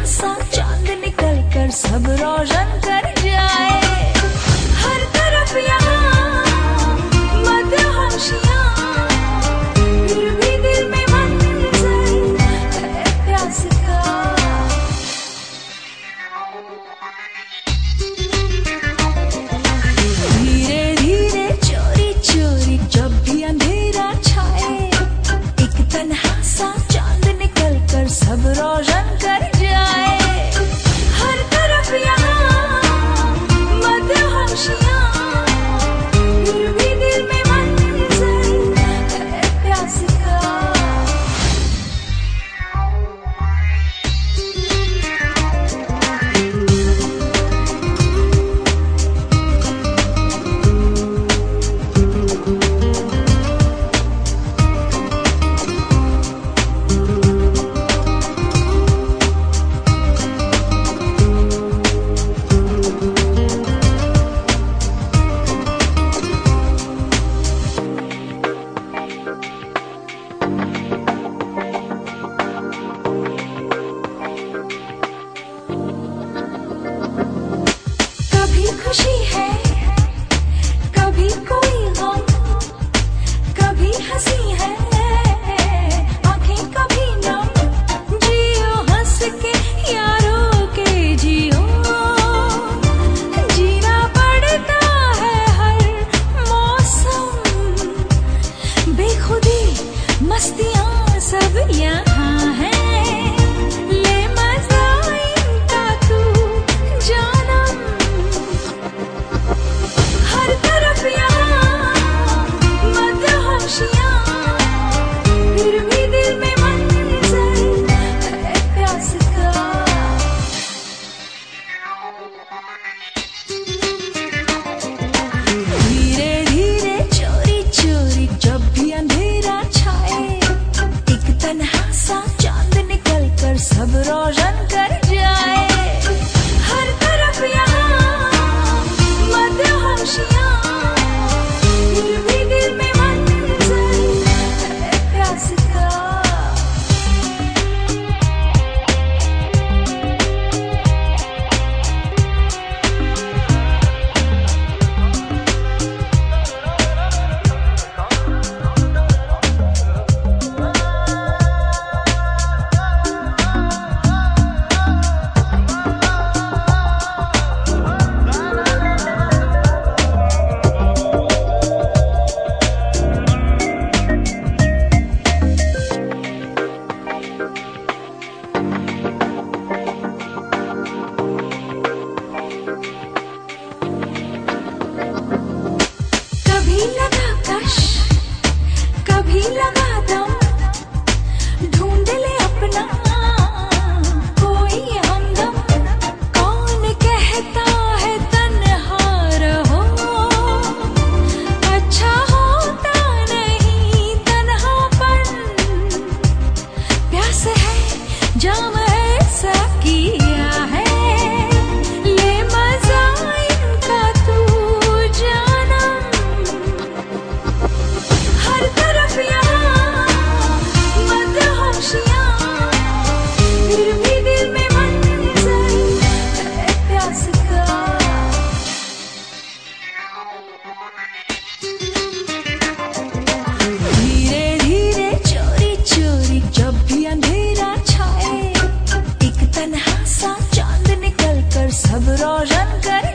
सा चांद निकल कर सब रोशन कर जाए। हर तरफ यहाँ मदहोशियाँ, फिर भी दिल में मंजर है प्यास का। धीरे धीरे चोरी चोरी जब भी अंधेरा छाए, एक तन्हा सा चांद निकल कर सब रोशन कर जाए। हर तरफ यहाँ मदहोशियाँ, फिर भी दिल में मंजर है प्यास का। कभी खुशी है, कभी कोई गम, कभी हंसी है आंखें कभी नम। जियो हंस के यारों के जियो, जीना पड़ता है हर मौसम। बेखुदी मस्तियाँ सब यहाँ है, ले मजा इनका तू जानम। हर तरफ यहाँ मदहोशियाँ, फिर भी दिल में मंजर है प्यास का। धीरे धीरे चोरी चोरी जब भी अंधेरा छाए, एक तन्हा सा चांद निकल कर सब रोशन कर जाए। हर तरफ यहाँ मदहोशियाँ, फिर भी दिल में मंजर है प्यास का। कभी लगा कश, कभी लगा दम, ढूंढ ले अपना कोई हमदम। कौन कहता है तन्हा रहो, अच्छा होता नहीं तन्हापन। प्यास है जाम ऐसा किया है, ले मजा इनका तू जानम। हर तरफ यहाँ मदहोशियाँ, फिर भी दिल में मंजर है प्यास का। धीरे धीरे चोरी चोरी जब भी अंधेरा छाए, एक तन्हा सा चांद निकल कर सब रोशन कर